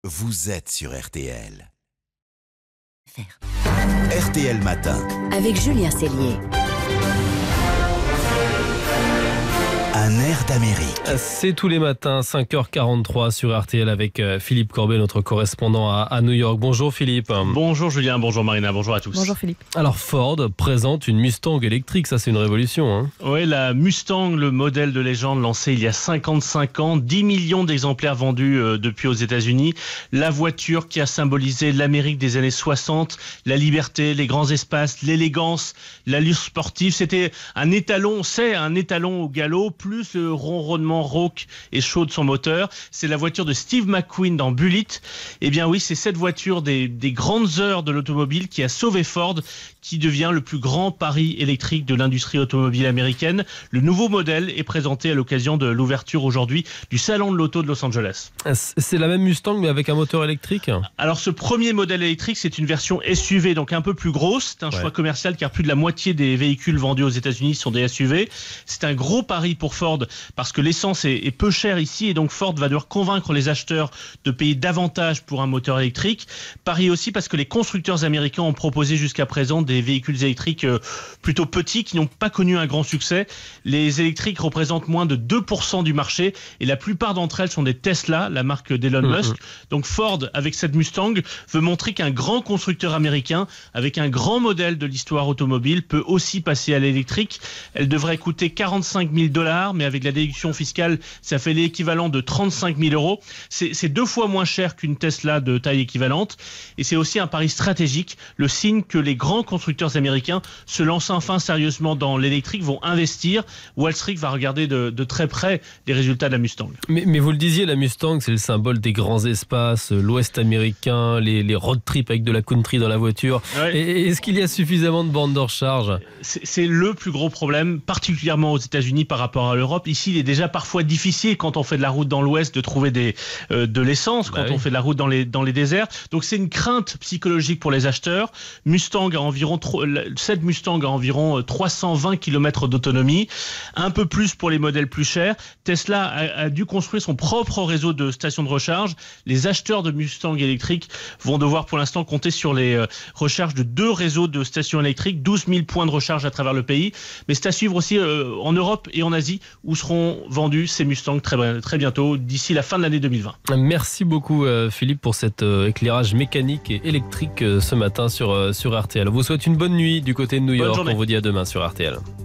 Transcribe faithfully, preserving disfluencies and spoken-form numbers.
vous êtes sur R T L. Faire. R T L Matin. Avec Julien Cellier. Un air d'Amérique. C'est tous les matins, cinq heures quarante-trois sur R T L avec Philippe Corbet, notre correspondant à, à New York. Bonjour Philippe. Bonjour Julien, bonjour Marina, bonjour à tous. Bonjour Philippe. Alors Ford présente une Mustang électrique, ça c'est une révolution. Hein. Oui, la Mustang, le modèle de légende lancé il y a cinquante-cinq ans, dix millions d'exemplaires vendus euh, depuis aux États-Unis. La voiture qui a symbolisé l'Amérique des années soixante, la liberté, les grands espaces, l'élégance, l'allure sportive. C'était un étalon, c'est un étalon au galop, plus le ronronnement rauque et chaud de son moteur. C'est la voiture de Steve McQueen dans Bullitt. Eh bien oui, c'est cette voiture des, des grandes heures de l'automobile qui a sauvé Ford, qui devient le plus grand pari électrique de l'industrie automobile américaine. Le nouveau modèle est présenté à l'occasion de l'ouverture aujourd'hui du Salon de l'Auto de Los Angeles. C'est la même Mustang mais avec un moteur électrique ? Alors ce premier modèle électrique, c'est une version S U V, donc un peu plus grosse. C'est un ouais. choix commercial car plus de la moitié des véhicules vendus aux États-Unis sont des S U V. C'est un gros pari pour Ford parce que l'essence est, est peu chère ici et donc Ford va devoir convaincre les acheteurs de payer davantage pour un moteur électrique. Pari aussi parce que les constructeurs américains ont proposé jusqu'à présent des véhicules électriques plutôt petits qui n'ont pas connu un grand succès. Les électriques représentent moins de deux pour cent du marché et la plupart d'entre elles sont des Tesla, la marque d'Elon mmh. Musk. Donc Ford, avec cette Mustang, veut montrer qu'un grand constructeur américain, avec un grand modèle de l'histoire automobile, peut aussi passer à l'électrique. Elle devrait coûter quarante-cinq mille dollars, mais avec la déduction fiscale, ça fait l'équivalent de trente-cinq mille euros. C'est, c'est deux fois moins cher qu'une Tesla de taille équivalente. Et c'est aussi un pari stratégique, le signe que les grands constructeurs américains se lancent enfin sérieusement dans l'électrique, vont investir. Wall Street va regarder de, de très près les résultats de la Mustang. Mais, mais vous le disiez, la Mustang, c'est le symbole des grands espaces, l'Ouest américain, les, les road trips avec de la country dans la voiture. Ouais. Et, est-ce qu'il y a suffisamment de bornes de recharge ? c'est, c'est le plus gros problème, particulièrement aux États-Unis par rapport à l'Europe. Ici, il est déjà parfois difficile quand on fait de la route dans l'Ouest de trouver des, euh, de l'essence, bah quand oui. on fait de la route dans les, dans les déserts. Donc c'est une crainte psychologique pour les acheteurs. Mustang a environ, cette Mustang a environ trois cent vingt kilomètres d'autonomie, un peu plus pour les modèles plus chers. Tesla a, a dû construire son propre réseau de stations de recharge. Les acheteurs de Mustang électriques vont devoir pour l'instant compter sur les euh, recharges de deux réseaux de stations électriques, douze mille points de recharge à travers le pays. Mais c'est à suivre aussi euh, en Europe et en Asie où seront vendus ces Mustangs très, très bientôt, d'ici la fin de l'année deux mille vingt. Merci beaucoup euh, Philippe pour cet euh, éclairage mécanique et électrique euh, ce matin sur, euh, sur R T L. On vous souhaite une bonne nuit du côté de New York. On vous dit à demain sur R T L.